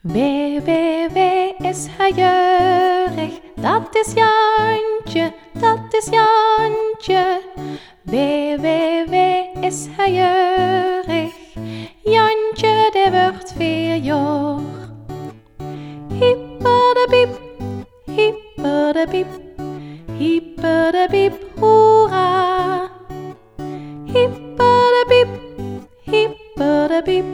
Wee is hij jeurig, dat is Jantje, dat is Jantje. Wee is hij jeurig, Jantje die wordt 4 jaar. Hyper de piep, hyper de piep, hyper de piep, hoera. Hyper de piep, hyper de piep.